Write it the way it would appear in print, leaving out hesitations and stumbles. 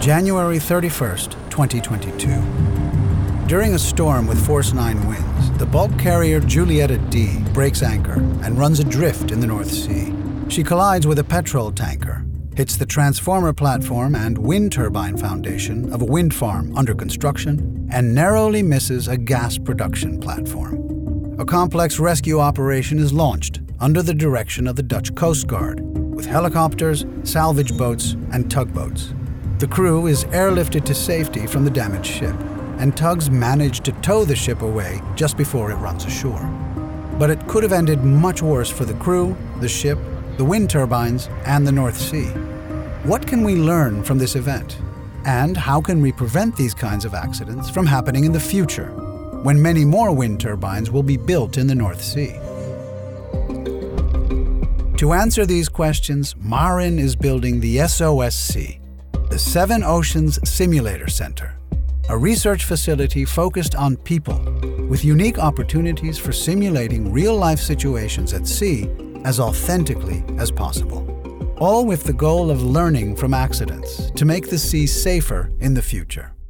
January 31st, 2022. During a storm with force 9 winds, the bulk carrier Julietta D breaks anchor and runs adrift in the North Sea. She collides with a petrol tanker, hits the transformer platform and wind turbine foundation of a wind farm under construction, and narrowly misses a gas production platform. A complex rescue operation is launched under the direction of the Dutch Coast Guard, with helicopters, salvage boats, and tugboats. The crew is airlifted to safety from the damaged ship, and tugs manage to tow the ship away just before it runs ashore. But it could have ended much worse for the crew, the ship, the wind turbines, and the North Sea. What can we learn from this event? And how can we prevent these kinds of accidents from happening in the future, when many more wind turbines will be built in the North Sea? To answer these questions, Marin is building the SOSC, the Seven Oceans Simulator Center, a research facility focused on people, with unique opportunities for simulating real-life situations at sea as authentically as possible, all with the goal of learning from accidents to make the sea safer in the future.